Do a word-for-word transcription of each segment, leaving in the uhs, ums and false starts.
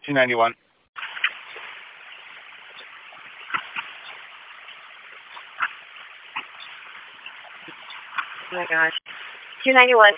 two ninety-one. Oh my gosh. two ninety-one.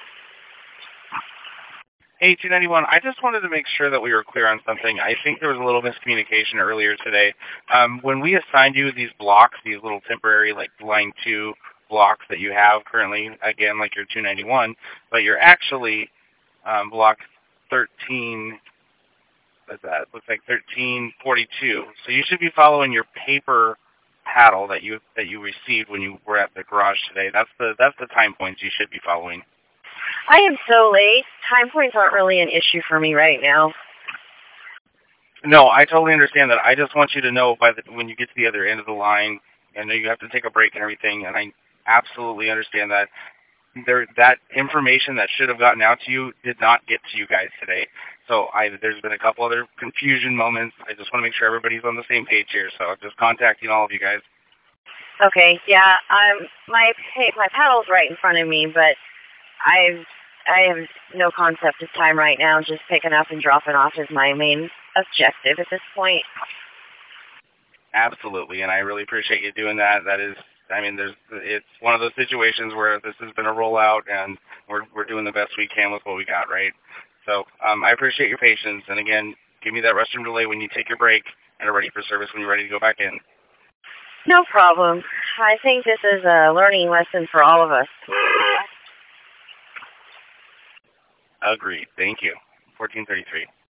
Hey, two ninety-one, I just wanted to make sure that we were clear on something. I think there was a little miscommunication earlier today. Um, when we assigned you these blocks, these little temporary, like, line two blocks that you have currently, again, like your two ninety-one, but you're actually um, block thirteen, what's that? Looks like thirteen forty-two. So you should be following your paper paddle that you that you received when you were at the garage today. That's the that's the time points you should be following. I am so late. Time points aren't really an issue for me right now. No, I totally understand that. I just want you to know by the when you get to the other end of the line, I know you have to take a break and everything, and I absolutely understand that. There, that information that should have gotten out to you did not get to you guys today. So I, there's been a couple other confusion moments. I just want to make sure everybody's on the same page here. So I'm just contacting all of you guys. Okay, yeah, um, my my paddle's right in front of me, but I've I have no concept of time right now. Just picking up and dropping off is my main objective at this point. Absolutely, and I really appreciate you doing that. That is, I mean, there's it's one of those situations where this has been a rollout, and we're we're doing the best we can with what we got, right? So um, I appreciate your patience, and again, give me that restroom delay when you take your break and are ready for service when you're ready to go back in. No problem. I think this is a learning lesson for all of us. Agreed. Thank you. fourteen thirty-three.